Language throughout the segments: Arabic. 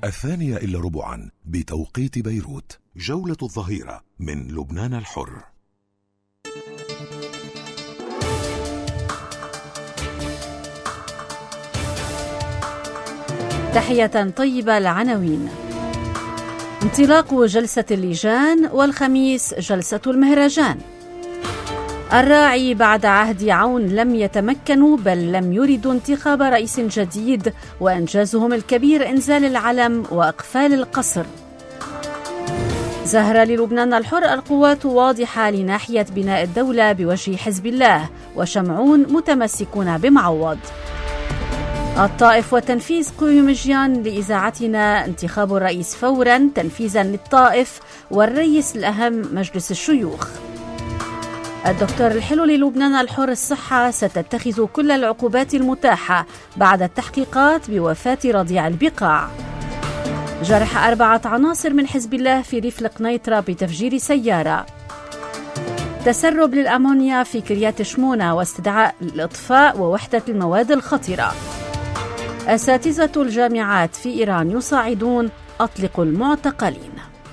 2:45 بتوقيت بيروت. جولة الظهيرة من لبنان الحر. تحية طيبة. العناوين: انطلاق جلسة اللجان، والخميس جلسة المهرجان. الراعي بعد عهد عون لم يتمكنوا بل لم يردوا انتخاب رئيس جديد، وإنجازهم الكبير إنزال العلم وإقفال القصر. زهرة للبنان الحر: القوات واضحة لناحية بناء الدولة بوجه حزب الله، وشمعون متمسكون بمعوض. الطائف وتنفيذ قيومجيان لإذاعتنا: انتخاب الرئيس فورا تنفيذا للطائف، والرئيس الأهم مجلس الشيوخ. الدكتور الحلو للبنان الحر: الصحة ستتخذ كل العقوبات المتاحة بعد التحقيقات بوفاة رضيع البقاع. جرح 4 عناصر من حزب الله في ريف القنيطرة بتفجير سيارة. تسرب للأمونيا في كريات شمونة، واستدعاء الإطفاء ووحدة المواد الخطرة. أساتذة الجامعات في إيران يصاعدون: أطلقوا المعتقلين.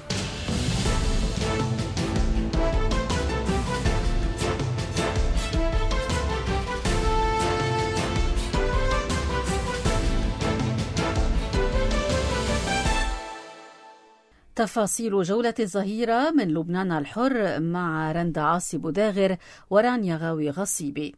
تفاصيل جولة الظهيرة من لبنان الحر مع رندا عاصي بوداغر ورانيا غاوي غصيبي.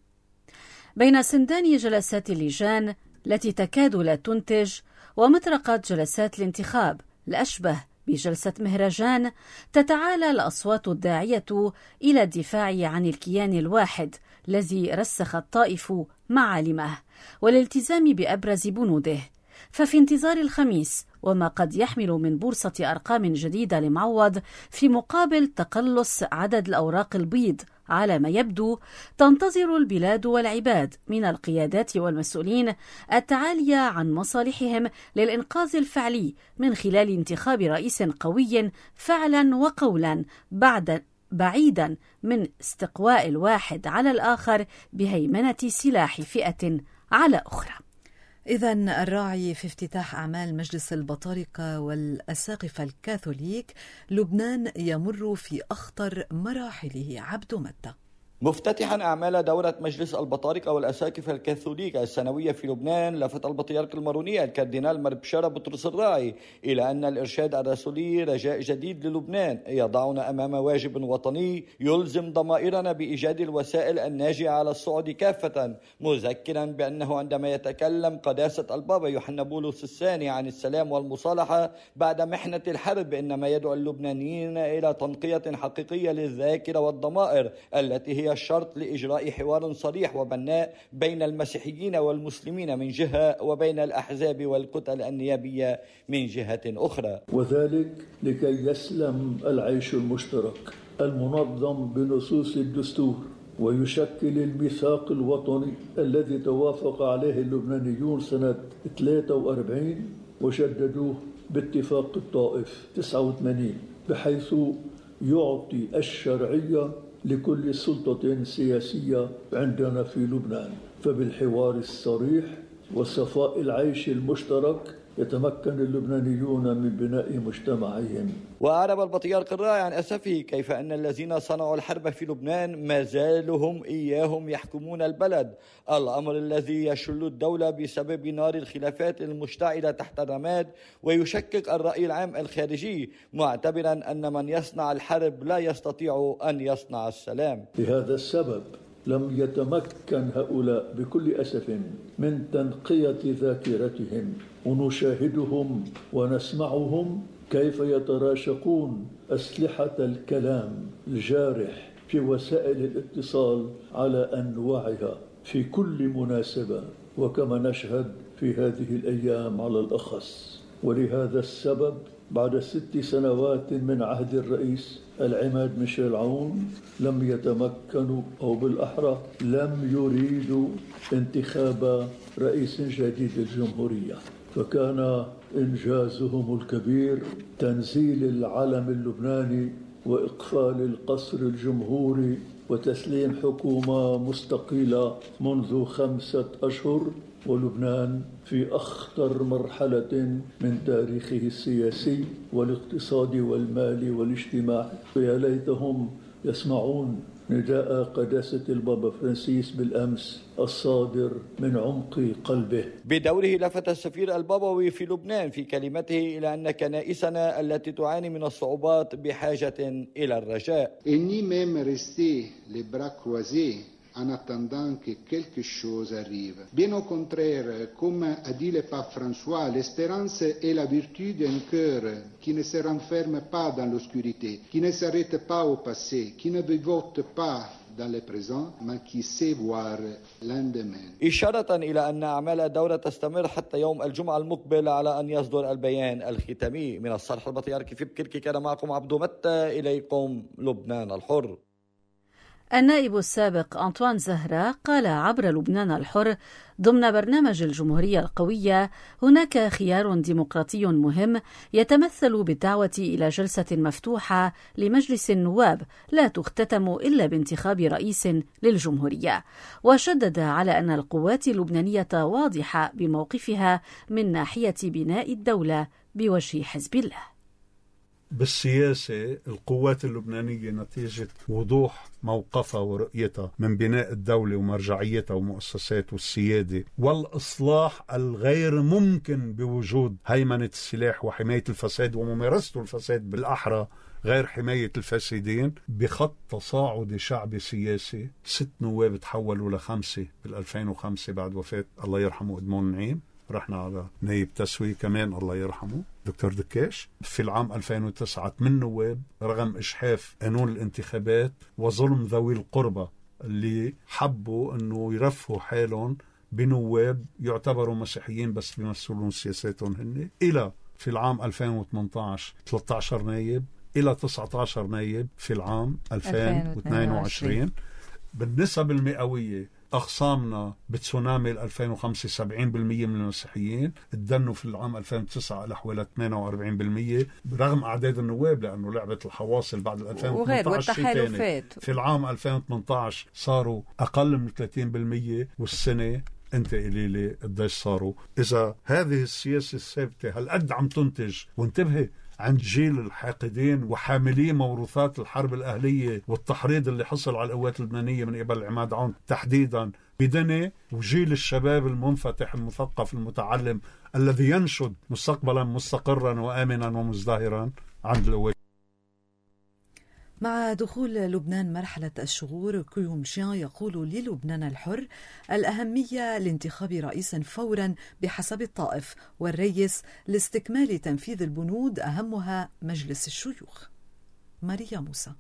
بين سندان جلسات اللجان التي تكاد لا تنتج، ومطرقة جلسات الانتخاب الأشبه بجلسة مهرجان، تتعالى الأصوات الداعية إلى الدفاع عن الكيان الواحد الذي رسخ الطائف معالمه والالتزام بأبرز بنوده. ففي انتظار الخميس وما قد يحمل من بورصة أرقام جديدة لمعوض في مقابل تقلص عدد الأوراق البيض على ما يبدو، تنتظر البلاد والعباد من القيادات والمسؤولين التعالي عن مصالحهم للإنقاذ الفعلي من خلال انتخاب رئيس قوي فعلا وقولا بعيدا من استقواء الواحد على الآخر بهيمنة سلاح فئة على أخرى. إذن الراعي في افتتاح أعمال مجلس البطاركة والأساقفة الكاثوليك، لبنان يمر في أخطر مراحله. عبد متى. مفتتحا أعمال دورة مجلس البطاركة والأساقفة الكاثوليكية السنوية في لبنان، لفت البطريرك الماروني الكاردينال مربشارة بطرس الراعي إلى أن الإرشاد الرسولي رجاء جديد للبنان، يضعنا أمام واجب وطني يلزم ضمائرنا بإيجاد الوسائل الناجعة على الصعد كافة، مذكرا بأنه عندما يتكلم قداسة البابا يوحنا بولس الثاني عن السلام والمصالحة بعد محنة الحرب، إنما يدعو اللبنانيين إلى تنقية حقيقية للذاكرة والضمائر التي هي الشرط لإجراء حوار صريح وبناء بين المسيحيين والمسلمين من جهة، وبين الأحزاب والكتل النيابية من جهة أخرى، وذلك لكي يسلم العيش المشترك المنظم بنصوص الدستور، ويشكل الميثاق الوطني الذي توافق عليه اللبنانيون سنة 43 وشددوه باتفاق الطائف 89، بحيث يعطي الشرعية لكل سلطة سياسية عندنا في لبنان. فبالحوار الصريح وصفاء العيش المشترك يتمكن اللبنانيون من بناء مجتمعهم. وأعرب البطريرك الراعي عن أسفه كيف أن الذين صنعوا الحرب في لبنان ما زالوا هم إياهم يحكمون البلد، الأمر الذي يشل الدولة بسبب نار الخلافات المشتعلة تحت الرماد، ويشكك الرأي العام الخارجي، معتبرا أن من يصنع الحرب لا يستطيع أن يصنع السلام. لهذا السبب لم يتمكن هؤلاء بكل أسف من تنقية ذاكرتهم، ونشاهدهم ونسمعهم كيف يتراشقون أسلحة الكلام الجارح في وسائل الاتصال على أنواعها في كل مناسبة، وكما نشهد في هذه الأيام على الأخص. ولهذا السبب بعد 6 سنوات من عهد الرئيس العماد ميشيل عون لم يتمكنوا، أو بالأحرى لم يريدوا انتخاب رئيس جديد للجمهورية، فكان إنجازهم الكبير تنزيل العلم اللبناني وإقفال القصر الجمهوري وتسليم حكومة مستقلة منذ 5 أشهر ولبنان في أخطر مرحلة من تاريخه السياسي والاقتصادي والمالي والاجتماعي. يا ليتهم يسمعون نداء قداسة البابا فرانسيس بالأمس الصادر من عمق قلبه. بدوره لفت السفير البابوي في لبنان في كلمته إلى أن كنائسنا التي تعاني من الصعوبات بحاجة إلى الرجاء. en attendant que quelque chose arrive. Bien au contraire, comme a dit le pape François, l'espérance est la vertu d'un cœur qui ne se renferme pas dans l'obscurité, qui ne s'arrête pas au passé, qui ne vivote pas dans le présent, mais qui sait voir l'endemain. إشارة إلى أن أعمال الدورة تستمر حتى يوم الجمعة المقبل على أن يصدر البيان الختامي. من الصالح البطريركي في بكركي كان معكم عبدو متى، إليكم لبنان الحر. النائب السابق أنطوان زهرة قال عبر لبنان الحر ضمن برنامج الجمهورية القوية: هناك خيار ديمقراطي مهم يتمثل بالدعوة إلى جلسة مفتوحة لمجلس النواب لا تختتم إلا بانتخاب رئيس للجمهورية، وشدد على أن القوات اللبنانية واضحة بموقفها من ناحية بناء الدولة بوجه حزب الله. بالسياسة القوات اللبنانية نتيجة وضوح موقفها ورؤيتها من بناء الدولة ومرجعيتها ومؤسسات والسيادة والإصلاح الغير ممكن بوجود هيمنة السلاح وحماية الفساد وممارسة الفساد بالأحرى غير حماية الفاسدين، بخط تصاعدي شعبي سياسي. 6 نواب تحولوا ل5 بال2005 بعد وفاة الله يرحمه إدمون نعيم. رحنا على نائب تسوية كمان الله يرحمه دكتور دكاش. في العام 2009 8 نواب رغم إجحاف قانون الانتخابات وظلم ذوي القربى اللي حبوا أنه يرفعوا حالهم بنواب يعتبروا مسيحيين بس بيمثلون سياساتهم هن، إلى في العام 2018 13 نائب إلى 19 نائب في العام 2022. بالنسب المئوية أخصامنا بتسونامي 2005 70% من المسيحيين، تدنوا في العام 2009 على حوالي 48% رغم أعداد النواب، لأنه لعبة الحواصل بعد 2018 في العام 2018 صاروا أقل من 30%، والسنة أنت قليلة قديش صاروا. إذا هذه السياسة الثابتة هل قد عم تنتج، وانتبهي عند جيل الحاقدين وحاملين موروثات الحرب الأهلية والتحريض اللي حصل على القوات اللبنانية من قبل عماد عون تحديدا بدني، وجيل الشباب المنفتح المثقف المتعلم الذي ينشد مستقبلا مستقرا وآمنا ومزدهرا عند القوات. مع دخول لبنان مرحلة الشغور، كيومجيان يقول للبنان الحر: الأهمية لانتخاب رئيس فورا بحسب الطائف، والرئيس لاستكمال تنفيذ البنود أهمها مجلس الشيوخ. ماريا موسى.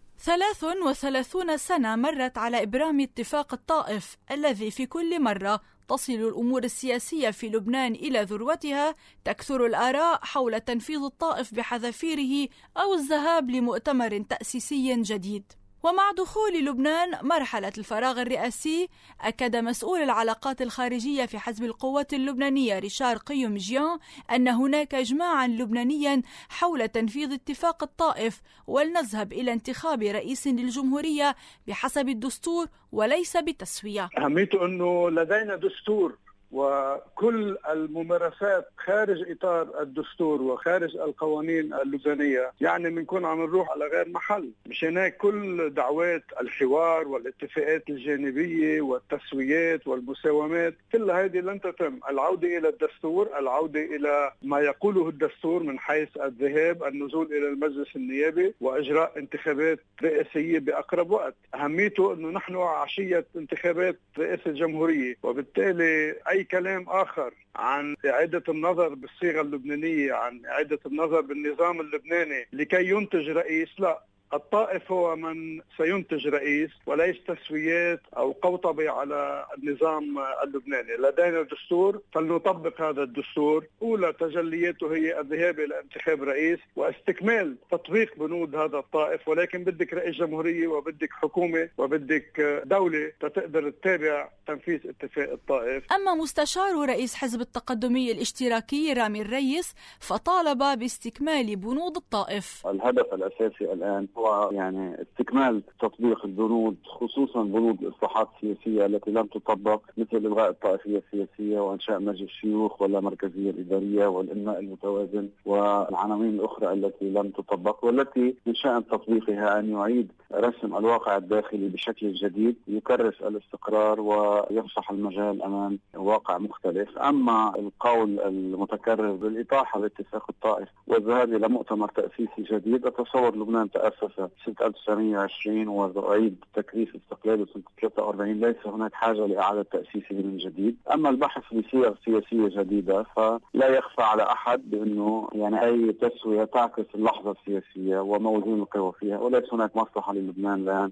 33 سنة مرت على إبرام اتفاق الطائف الذي في كل مرة تصل الأمور السياسية في لبنان إلى ذروتها تكثر الآراء حول تنفيذ الطائف بحذافيره أو الذهاب لمؤتمر تأسيسي جديد. ومع دخول لبنان مرحلة الفراغ الرئاسي، أكد مسؤول العلاقات الخارجية في حزب القوات اللبنانية ريشار كيومجيان أن هناك إجماعا لبنانيا حول تنفيذ اتفاق الطائف، ولنذهب إلى انتخاب رئيس للجمهورية بحسب الدستور وليس بتسوية. أهميته أنه لدينا دستور، وكل الممارسات خارج إطار الدستور وخارج القوانين اللبنانية يعني بنكون عم نروح على غير محل. مشان هيك كل دعوات الحوار والاتفاقات الجانبية والتسويات والمساومات كل هذه لن تتم. العودة إلى الدستور، العودة إلى ما يقوله الدستور من حيث الذهاب النزول إلى المجلس النيابي وإجراء انتخابات رئاسية بأقرب وقت. أهميته أنه نحن عشية انتخابات رئاسة الجمهورية، وبالتالي أي كلام آخر عن إعادة النظر بالصيغة اللبنانية، عن إعادة النظر بالنظام اللبناني لكي ينتج رئيس، لا، الطائف هو من سينتج رئيس وليس تسويات أو قوطبة على النظام اللبناني. لدينا دستور فلنطبق هذا الدستور. أولى تجلياته هي الذهاب إلى انتخاب رئيس واستكمال تطبيق بنود هذا الطائف، ولكن بدك رئيس جمهورية وبدك حكومة وبدك دولة تقدر تتابع تنفيذ اتفاق الطائف. أما مستشار رئيس حزب التقدمي الاشتراكي رامي الريس فطالب باستكمال بنود الطائف. الهدف الأساسي الآن هو يعني استكمال تطبيق البنود، خصوصا بنود الإصلاحات السياسية التي لم تطبق، مثل إلغاء الطائفية السياسية وإنشاء مجلس الشيوخ واللامركزية الإدارية والإنماء المتوازن والعناوين الأخرى التي لم تطبق، والتي من شأن تطبيقها أن يعيد رسم الواقع الداخلي بشكل جديد، يكرس الاستقرار ويفسح المجال أمام واقع مختلف. أما القول المتكرر بالإطاحة باتفاق الطائف والذهاب إلى مؤتمر تأسيسي جديد، أتصور لبنان تأسس سنة 1920 وأعيد تكريس استقلاله سنة 43، ليس هناك حاجة لإعادة تأسيسه من جديد. أما البحث بصيغ سياسية جديدة فلا يخفى على أحد بأنه يعني أي تسوية تعكس اللحظة السياسية وموازين القوى فيها، وليس هناك مصلحة للبنان الآن.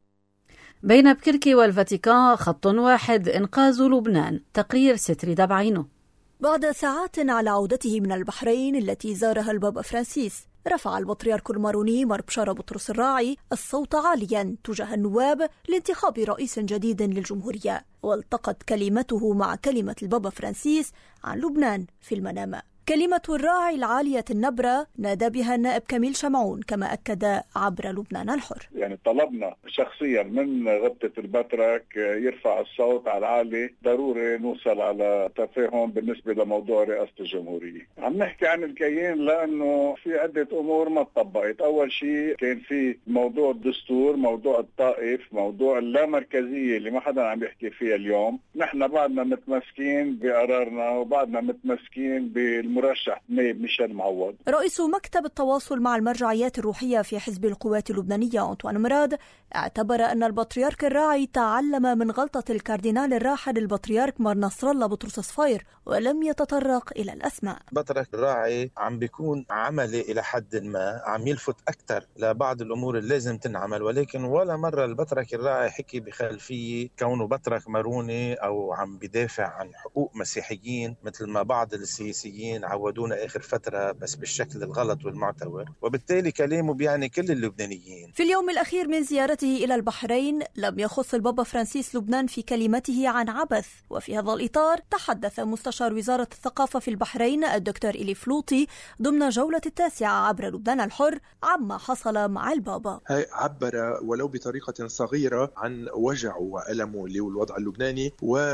بين بكركي والفاتيكان خط واحد: إنقاذ لبنان. تقرير ستري دبعينه. بعد ساعات على عودته من البحرين التي زارها البابا فرانسيس، رفع البطريرك الماروني مار بشارة بطرس الراعي الصوت عاليا تجاه النواب لانتخاب رئيس جديد للجمهورية، والتقت كلمته مع كلمة البابا فرانسيس عن لبنان في المنامة. كلمة الراعي العالية النبرة نادى بها النائب كميل شمعون، كما أكد عبر لبنان الحر. يعني طلبنا شخصيا من غبطة البطرك يرفع الصوت على العالي، ضروري نوصل على تفاهم بالنسبة لموضوع رئاسة الجمهورية. عم نحكي عن الكيان لأنه في عدة أمور ما تطبقت. أول شيء كان في موضوع الدستور، موضوع الطائف، موضوع اللامركزية اللي ما حدا عم يحكي فيها اليوم. نحن بعدنا متمسكين بقرارنا وبعدنا متمسكين مرشح نائب ميشيل معوض. رئيس مكتب التواصل مع المرجعيات الروحية في حزب القوات اللبنانية أنطوان مراد اعتبر أن البطريرك الراعي تعلم من غلطة الكاردينال الراحل البطريرك مار نصر الله بطرس صفير، ولم يتطرق إلى الأسماء. البطريرك الراعي عم بيكون عملي إلى حد ما، عم يلفت أكثر لبعض الأمور اللي لازم تنعمل، ولكن ولا مرة البطريرك الراعي حكي بخلفية كونه بطريرك ماروني أو عم بدافع عن حقوق مسيحيين مثل ما بعض السياسيين عودونا آخر فترة، بس بالشكل الغلط والمعتور، وبالتالي كلامه بيعني كل اللبنانيين. في اليوم الأخير من زيارته إلى البحرين لم يخص البابا فرانسيس لبنان في كلمته عن عبث، وفي هذا الإطار تحدث مستشار وزارة الثقافة في البحرين الدكتور إلي فلوطي ضمن جولة التاسعة عبر لبنان الحر عما حصل مع البابا. عبر ولو بطريقة صغيرة عن وجعه وألمه للوضع اللبناني،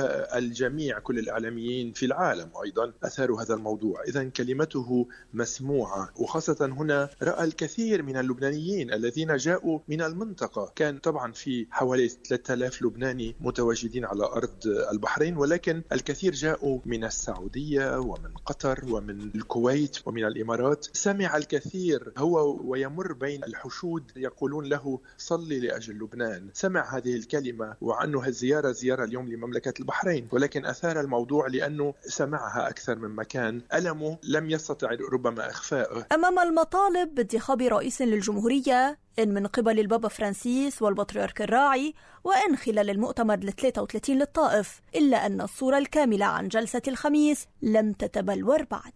والجميع كل الإعلاميين في العالم أيضا أثاروا هذا الموضوع. إذن كلمته مسموعة، وخاصة هنا رأى الكثير من اللبنانيين الذين جاءوا من المنطقة. كان طبعا في حوالي 3000 لبناني متواجدين على أرض البحرين، ولكن الكثير جاءوا من السعودية ومن قطر ومن الكويت ومن الإمارات. سمع الكثير هو ويمر بين الحشود يقولون له صلي لأجل لبنان. سمع هذه الكلمة، وعنه الزيارة زيارة اليوم لمملكة البحرين، ولكن أثار الموضوع لأنه سمعها أكثر من مكان. ألمه لم يستطع ربما إخفاءه. أمام المطالب بانتخاب رئيس للجمهورية إن من قبل البابا فرانسيس والبطريرك الراعي، وإن خلال المؤتمر 33 للطائف، إلا أن الصورة الكاملة عن جلسة الخميس لم تتبلور بعد.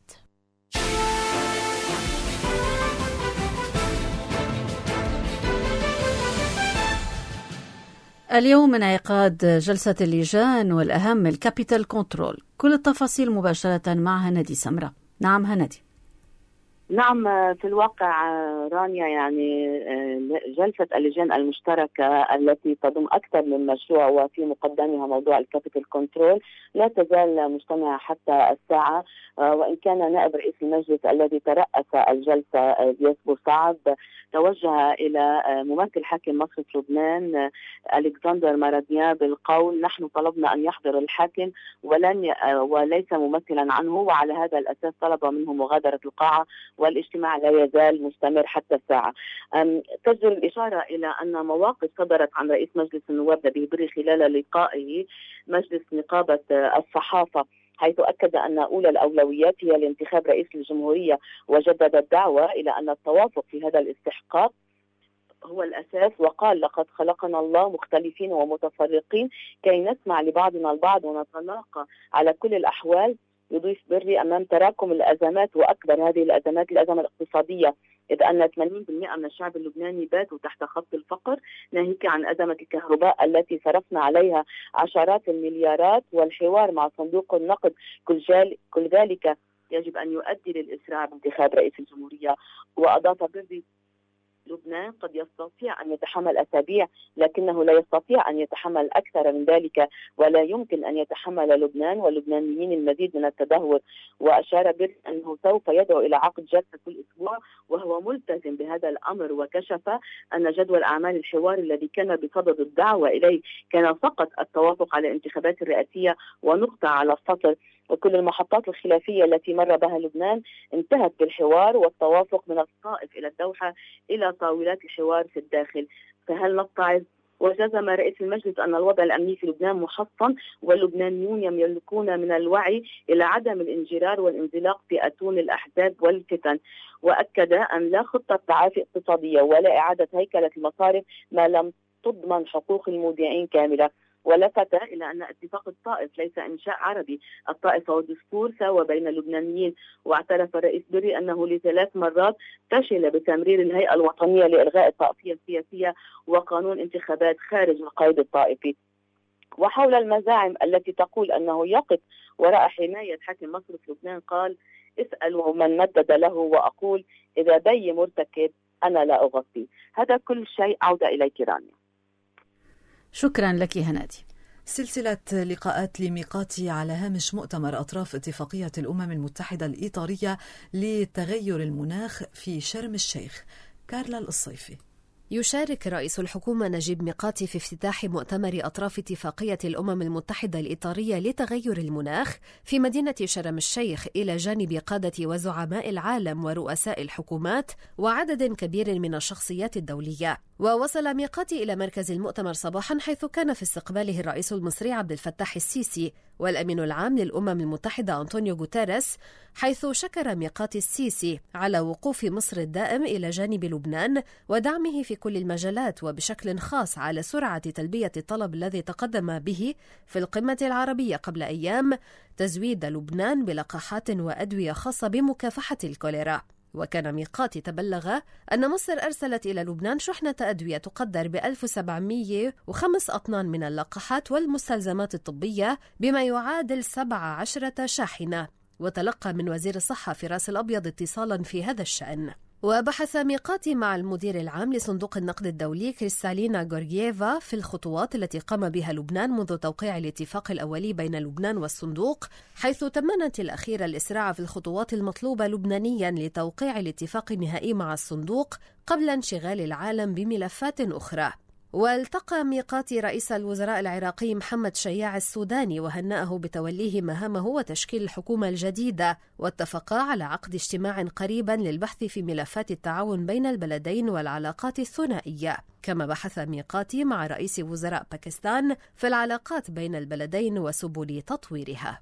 اليوم انعقاد جلسة اللجان والأهم الكابيتال كنترول. كل التفاصيل مباشرة مع هندي سمرة. نعم هندي. نعم، في الواقع رانيا يعني جلسة اللجان المشتركة التي تضم أكثر من مشروع وفي مقدمها موضوع الكابيتال كنترول لا تزال مجتمعة حتى الساعة، وإن كان نائب رئيس المجلس الذي ترأس الجلسة دياس بوسعد توجه إلى ممثل حاكم مصر في لبنان ألكسندر ماراديان بالقول: نحن طلبنا أن يحضر الحاكم وليس ممثلا عنه، وعلى هذا الأساس طلب منه مغادرة القاعة، والاجتماع لا يزال مستمر حتى الساعة. تجدر الإشارة إلى أن مواقف صدرت عن رئيس مجلس النواب نبيه بري خلال لقائه مجلس نقابة الصحافة، حيث أكد أن أولى الأولويات هي لانتخاب رئيس الجمهورية، وجدد الدعوة إلى أن التوافق في هذا الاستحقاق هو الأساس، وقال: لقد خلقنا الله مختلفين ومتفرقين كي نسمع لبعضنا البعض ونتلاقى على كل الأحوال. يضيف بري: أمام تراكم الأزمات، وأكبر هذه الأزمات الأزمة الاقتصادية، إذ أن 80% من الشعب اللبناني باتوا تحت خط الفقر، ناهيك عن أزمة الكهرباء التي صرفنا عليها عشرات المليارات، والحوار مع صندوق النقد كل ذلك يجب أن يؤدي للإسراع بانتخاب رئيس الجمهورية. وأضاف بري: لبنان قد يستطيع أن يتحمل أسابيع، لكنه لا يستطيع أن يتحمل أكثر من ذلك، ولا يمكن أن يتحمل لبنان واللبنانيين المزيد من التدهور. وأشار بأنه سوف يدعو إلى عقد جلسة كل أسبوع، وهو ملتزم بهذا الأمر. وكشف أن جدول أعمال الحوار الذي كان بصدد الدعوة إليه كان فقط التوافق على الانتخابات الرئاسية ونقطة على السطر، وكل المحطات الخلافية التي مر بها لبنان انتهت بالحوار والتوافق من الطائف إلى الدوحة إلى طاولات الحوار في الداخل. فهل نتعظ؟ وجزم رئيس المجلس أن الوضع الأمني في لبنان محصن، واللبنانيون يملكون من الوعي إلى عدم الانجرار والانزلاق في أتون الأحزاب والفتن. وأكد أن لا خطة تعافي اقتصادية ولا إعادة هيكلة المصارف ما لم تضمن حقوق المودعين كاملة. ولفت إلى أن اتفاق الطائف ليس إنشاء عربي، الطائف هو دستور ساوى بين اللبنانيين. واعترف الرئيس بري أنه ل3 مرات فشل بتمرير الهيئة الوطنية لإلغاء الطائفية السياسية وقانون انتخابات خارج القيد الطائفي. وحول المزاعم التي تقول أنه يقف وراء حماية حاكم مصر في لبنان قال: اسألوا من مدد له وأقول إذا بي مرتكب أنا لا أغطي. هذا كل شيء. عودة إليك رانيا. شكرا لك هنادي. سلسلة لقاءات لميقاتي على هامش مؤتمر أطراف اتفاقية الأمم المتحدة الإطارية لتغير المناخ في شرم الشيخ. كارلا الصيفي. يشارك رئيس الحكومة نجيب ميقاتي في افتتاح مؤتمر أطراف اتفاقية الأمم المتحدة الإطارية لتغير المناخ في مدينة شرم الشيخ إلى جانب قادة وزعماء العالم ورؤساء الحكومات وعدد كبير من الشخصيات الدولية. ووصل ميقاتي إلى مركز المؤتمر صباحا، حيث كان في استقباله الرئيس المصري عبد الفتاح السيسي والأمين العام للأمم المتحدة أنطونيو غوتيريس، حيث شكر ميقاتي السيسي على وقوف مصر الدائم إلى جانب لبنان ودعمه في كل المجالات، وبشكل خاص على سرعة تلبية الطلب الذي تقدم به في القمة العربية قبل أيام تزويد لبنان بلقاحات وأدوية خاصة بمكافحة الكوليرا. وكان ميقاتي تبلغ أن مصر أرسلت إلى لبنان شحنة أدوية تقدر ب1705 أطنان من اللقاحات والمستلزمات الطبية بما يعادل 17 شاحنة، وتلقى من وزير الصحة فراس الأبيض اتصالا في هذا الشأن. وبحث ميقاتي مع المدير العام لصندوق النقد الدولي كريستالينا غورغييفا في الخطوات التي قام بها لبنان منذ توقيع الاتفاق الأولي بين لبنان والصندوق، حيث تمنت الأخيرة الإسراع في الخطوات المطلوبة لبنانيا لتوقيع الاتفاق النهائي مع الصندوق قبل انشغال العالم بملفات أخرى. والتقى ميقاتي رئيس الوزراء العراقي محمد شياع السوداني وهنأه بتوليه مهامه وتشكيل الحكومة الجديدة، واتفقا على عقد اجتماع قريبا للبحث في ملفات التعاون بين البلدين والعلاقات الثنائية. كما بحث ميقاتي مع رئيس وزراء باكستان في العلاقات بين البلدين وسبل تطويرها.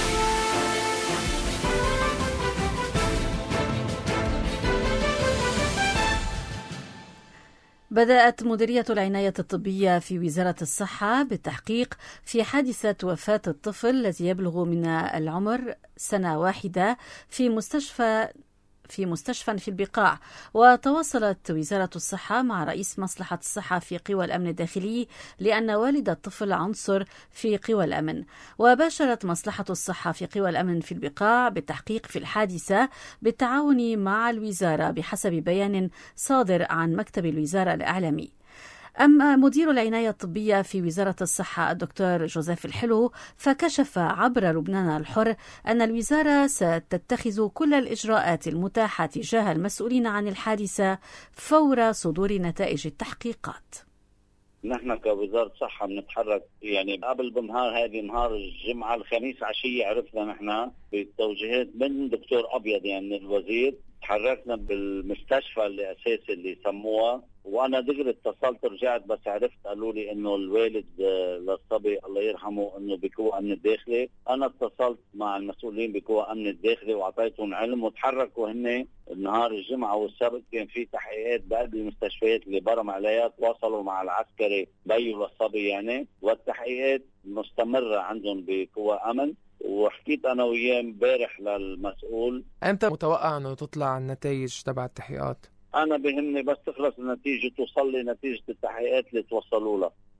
بدأت مديرية العناية الطبية في وزارة الصحة بالتحقيق في حادثة وفاة الطفل الذي يبلغ من العمر 1 سنة في مستشفى في البقاع. وتواصلت وزارة الصحة مع رئيس مصلحة الصحة في قوى الأمن الداخلي لأن والد الطفل عنصر في قوى الأمن. وباشرت مصلحة الصحة في قوى الأمن في البقاع بالتحقيق في الحادثة بالتعاون مع الوزارة بحسب بيان صادر عن مكتب الوزارة الإعلامي. أما مدير العناية الطبية في وزارة الصحة الدكتور جوزيف الحلو فكشف عبر لبنان الحر أن الوزارة ستتخذ كل الإجراءات المتاحة تجاه المسؤولين عن الحادثة فور صدور نتائج التحقيقات. نحن كوزارة صحة بنتحرك قبل بنهار هذه نهار الجمعة الخميس عشية عرفنا نحن بالتوجيهات من دكتور أبيض الوزير، تحركنا بالمستشفى اللي أساسي اللي سموها، وأنا دغري اتصلت رجعت بس عرفت قالوا لي إنه الوالد للصبي الله يرحمه إنه بقوى أمن الداخلي. أنا اتصلت مع المسؤولين بقوى أمن الداخلي وأعطيتهم علم وتحركوا هن نهار الجمعة والسبت. كان في تحقيقات بقلب المستشفيات اللي برم عليها، تواصلوا مع العسكري بيو للصبي والتحقيقات مستمرة عندهم بقوى أمن. وحكيت أنا وياه امبارح للمسؤول. أمتى متوقع أنه تطلع النتائج تبع التحقيقات؟ أنا بهمني بس تخلص النتيجة، توصل لي نتيجة التحقيقات اللي توصلوا لها.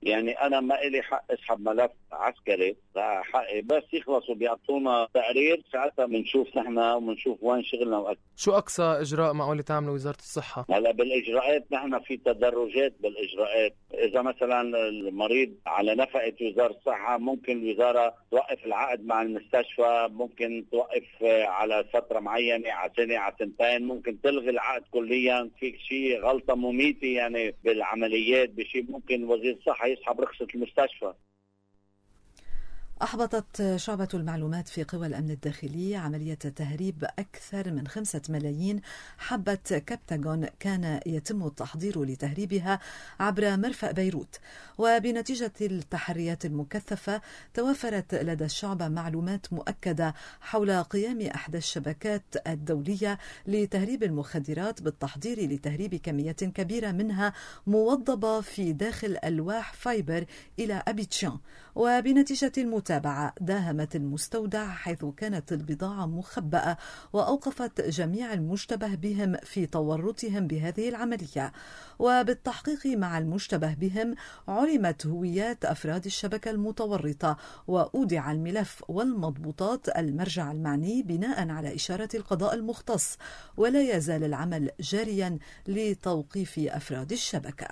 يعني أنا ما إلي حق أسحب ملف عسكري، حقي بس يخلصوا بيعطونا تقرير، ساعتها بنشوف نحن وبنشوف وين شغلنا وقت. شو أقصى إجراء معقول تعمله وزارة الصحة؟ هلا بالإجراءات نحن في تدرجات بالإجراءات. إذا مثلا المريض على نفقة وزارة الصحة ممكن الوزارة توقف العقد مع المستشفى، ممكن توقف على فترة معينة، على سنة على سنتين، ممكن تلغي العقد كليا. في شيء غلطة مميتة يعني بالعمليات بشيء ممكن وزير الصحة يسحب رخصة المستشفى. أحبطت شعبة المعلومات في قوى الأمن الداخلي عملية تهريب أكثر من 5 ملايين حبة كبتاغون كان يتم التحضير لتهريبها عبر مرفأ بيروت. وبنتيجة التحريات المكثفة توفرت لدى الشعب معلومات مؤكدة حول قيام إحدى الشبكات الدولية لتهريب المخدرات بالتحضير لتهريب كميات كبيرة منها موضبة في داخل ألواح فايبر إلى أبيتشان. وبنتيجة المتابعة داهمت المستودع حيث كانت البضاعة مخبأة وأوقفت جميع المشتبه بهم في تورطهم بهذه العملية. وبالتحقيق مع المشتبه بهم علمت هويات أفراد الشبكة المتورطة وأودع الملف والمضبوطات المرجع المعني بناء على إشارة القضاء المختص، ولا يزال العمل جاريا لتوقيف أفراد الشبكة.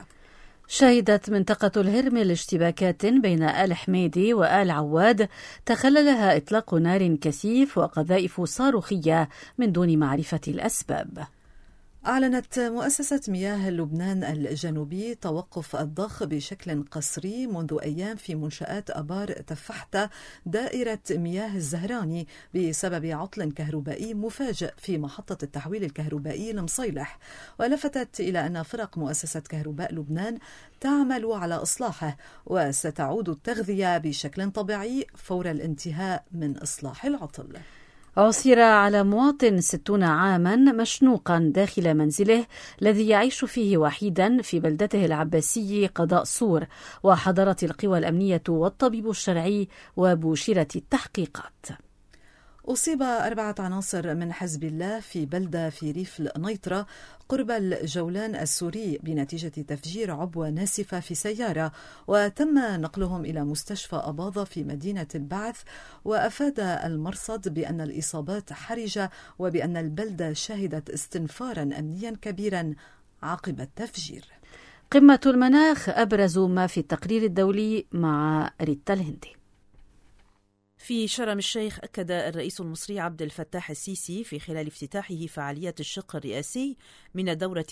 شهدت منطقة الهرمل اشتباكات بين آل حميدي وآل عواد تخللها إطلاق نار كثيف وقذائف صاروخية من دون معرفة الأسباب. أعلنت مؤسسة مياه لبنان الجنوبي توقف الضخ بشكل قسري منذ أيام في منشآت أبار تفحتة دائرة مياه الزهراني بسبب عطل كهربائي مفاجئ في محطة التحويل الكهربائي المصيلح. ولفتت إلى أن فرق مؤسسة كهرباء لبنان تعمل على إصلاحه، وستعود التغذية بشكل طبيعي فور الانتهاء من إصلاح العطل. عثر على مواطن 60 عاما مشنوقا داخل منزله الذي يعيش فيه وحيدا في بلدته العباسي قضاء صور، وحضرت القوى الأمنية والطبيب الشرعي وبشرت التحقيقات. أصيب 4 عناصر من حزب الله في بلدة في ريف النيطرة قرب الجولان السوري بنتيجة تفجير عبوة ناسفة في سيارة، وتم نقلهم إلى مستشفى أباظة في مدينة البعث. وأفاد المرصد بأن الإصابات حرجة وبأن البلدة شهدت استنفارا أمنيا كبيرا عقب التفجير. قمة المناخ أبرز ما في التقرير الدولي مع ريتا الهندي. في شرم الشيخ أكد الرئيس المصري عبد الفتاح السيسي في خلال افتتاحه فعاليات الشق الرئاسي من الدورة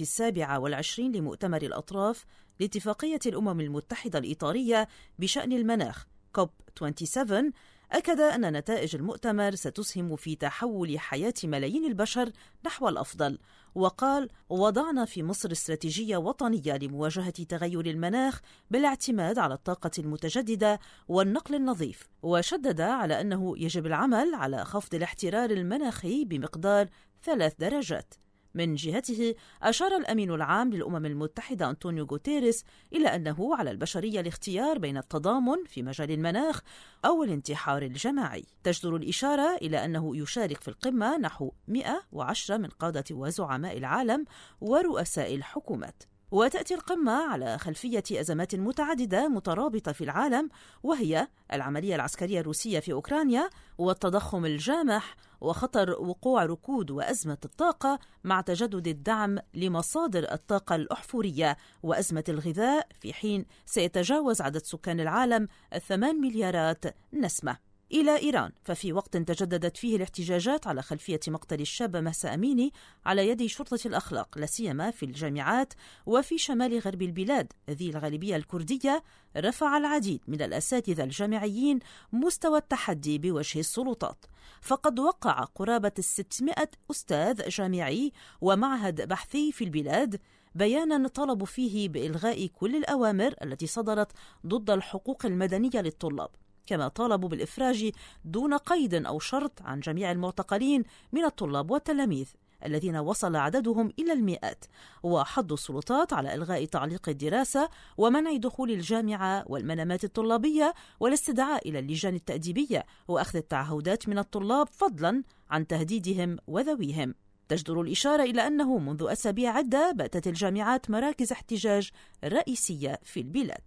27 لمؤتمر الأطراف لاتفاقية الأمم المتحدة الإطارية بشأن المناخ كوب 27، أكد أن نتائج المؤتمر ستسهم في تحول حياة ملايين البشر نحو الأفضل. وقال: وضعنا في مصر استراتيجية وطنية لمواجهة تغير المناخ بالاعتماد على الطاقة المتجددة والنقل النظيف. وشدد على أنه يجب العمل على خفض الاحترار المناخي بمقدار 3 درجات. من جهته أشار الأمين العام للأمم المتحدة أنطونيو غوتيريس إلى أنه على البشرية الاختيار بين التضامن في مجال المناخ أو الانتحار الجماعي. تجدر الإشارة إلى أنه يشارك في القمة نحو 110 من قادة وزعماء العالم ورؤساء الحكومات. وتأتي القمة على خلفية أزمات متعددة مترابطة في العالم، وهي العملية العسكرية الروسية في أوكرانيا والتضخم الجامح وخطر وقوع ركود وأزمة الطاقة مع تجدد الدعم لمصادر الطاقة الأحفورية وأزمة الغذاء، في حين سيتجاوز عدد سكان العالم 8 مليارات نسمة. إلى إيران، ففي وقت تجددت فيه الاحتجاجات على خلفية مقتل الشابة مهسا أميني على يد شرطة الأخلاق لا سيما في الجامعات وفي شمال غرب البلاد ذي الغالبية الكردية، رفع العديد من الأساتذة الجامعيين مستوى التحدي بوجه السلطات. فقد وقع قرابة 600 أستاذ جامعي ومعهد بحثي في البلاد بيانا طلبوا فيه بإلغاء كل الأوامر التي صدرت ضد الحقوق المدنية للطلاب، كما طالبوا بالإفراج دون قيد أو شرط عن جميع المعتقلين من الطلاب والتلاميذ الذين وصل عددهم إلى المئات، وحضوا السلطات على إلغاء تعليق الدراسة ومنع دخول الجامعة والمنامات الطلابية والاستدعاء إلى اللجان التأديبية وأخذ التعهدات من الطلاب فضلا عن تهديدهم وذويهم. تجدر الإشارة إلى أنه منذ أسابيع عدة باتت الجامعات مراكز احتجاج رئيسية في البلاد.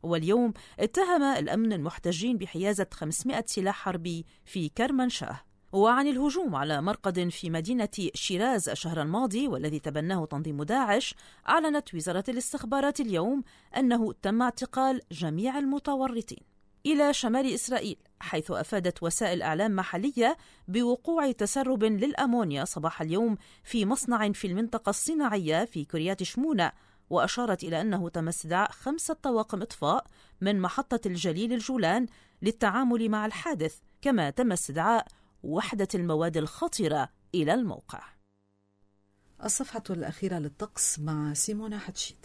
واليوم اتهم الأمن المحتجين بحيازة 500 سلاح حربي في كرمانشاه. وعن الهجوم على مرقد في مدينة شيراز الشهر الماضي والذي تبناه تنظيم داعش، أعلنت وزارة الاستخبارات اليوم أنه تم اعتقال جميع المتورطين. إلى شمال إسرائيل، حيث أفادت وسائل إعلام محلية بوقوع تسرب للأمونيا صباح اليوم في مصنع في المنطقة الصناعية في كريات شمونة، وأشارت إلى أنه تم استدعاء 5 طواقم إطفاء من محطة الجليل الجولان للتعامل مع الحادث، كما تم استدعاء وحدة المواد الخطرة إلى الموقع. الصفحة الأخيرة للطقس مع سيمونا حتشيد.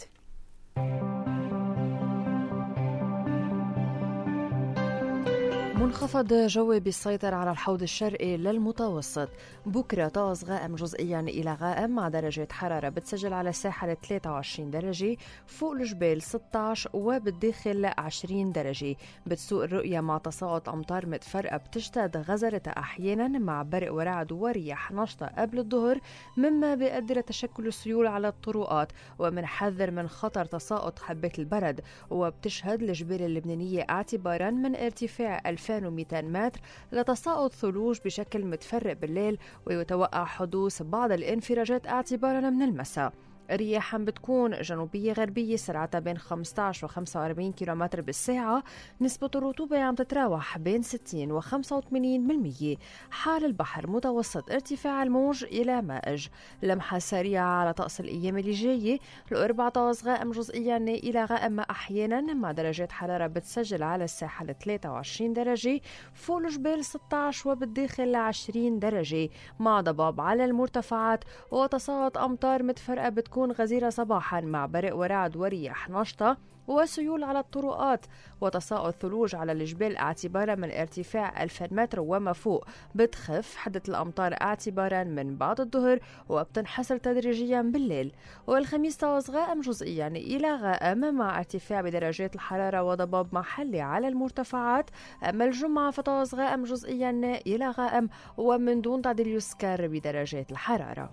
منخفض جوي بيسيطر على الحوض الشرقي للمتوسط. بكرة طقس غائم جزئيا إلى غائم مع درجة حرارة بتسجل على الساحل 23 درجة، فوق الجبال 16 وبالداخل 20 درجة. بتسوء الرؤية مع تساقط أمطار متفرقة بتشتد غزرة أحيانا مع برق ورعد ورياح نشطة قبل الظهر، مما بيؤدي لتشكل السيول على الطرقات، ومنحذر من خطر تساقط حبة البرد. وبتشهد الجبال اللبنانية اعتبارا من ارتفاع 2200 متر لتساقط ثلوج بشكل متفرق بالليل، ويتوقع حدوث بعض الانفراجات اعتبارا من المساء. الرياح بتكون جنوبية غربية سرعتها بين 15 و 45 كيلومتر بالساعة. نسبة الرطوبة عم تتراوح بين 60 و 85%. حال البحر متوسط ارتفاع الموج إلى مائج. لمحة سريعة على طقس الأيام اللي جاية. الأربع طقس غائم جزئيا إلى غائم أحيانا مع درجات حرارة بتسجل على الساحل 23 درجة، فوق الجبال 16 وبالداخل 20 درجة، مع ضباب على المرتفعات وتساقط أمطار متفرقة بتكون غزيرة صباحا مع برق ورعد ورياح نشطة وسيول على الطرقات، وتساقط ثلوج على الجبال اعتبارا من ارتفاع 1000 متر وما فوق. بتخف حدة الأمطار اعتبارا من بعد الظهر وبتنحسر تدريجيا بالليل. والخميس طقس غائم جزئيا إلى غائم مع ارتفاع بدرجات الحرارة وضباب محلي على المرتفعات. أما الجمعة فطقس غائم جزئيا إلى غائم ومن دون تعديل يسكر بدرجات الحرارة.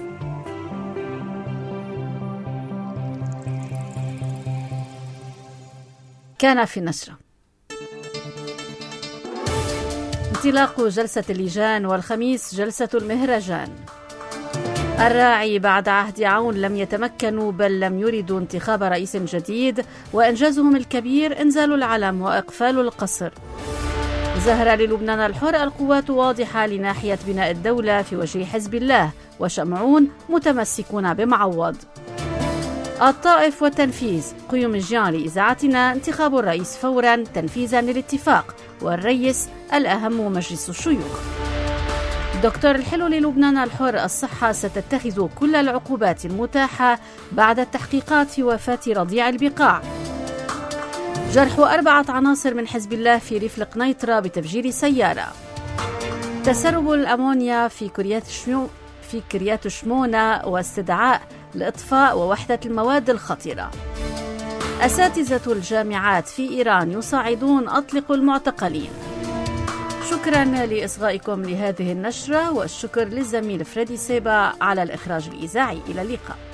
كان في النشرة انطلاق جلسة اللجان، والخميس جلسة المهرجان. الراعي بعد عهد عون لم يتمكنوا بل لم يردوا انتخاب رئيس جديد، وإنجازهم الكبير إنزال العلم وإقفال القصر. زهرة للبنان الحر، القوات واضحة لناحية بناء الدولة في وجه حزب الله، وشمعون متمسكون بمعوض. الطائف والتنفيذ، قيوم الجان لإذاعتنا، انتخاب الرئيس فورا تنفيذا للاتفاق، والرئيس الأهم مجلس الشيوخ. دكتور الحلو للبنان الحر، الصحة ستتخذ كل العقوبات المتاحة بعد التحقيقات في وفاة رضيع البقاع. جرح 4 عناصر من حزب الله في ريف القنيطرة بتفجير سيارة. تسرب الأمونيا في كريات شمونة واستدعاء الإطفاء ووحدة المواد الخطرة. أساتذة الجامعات في إيران يصعدون أطلقوا المعتقلين. شكرا لإصغائكم لهذه النشرة، والشكر للزميل فريدي سيبا على الإخراج الإذاعي. إلى اللقاء.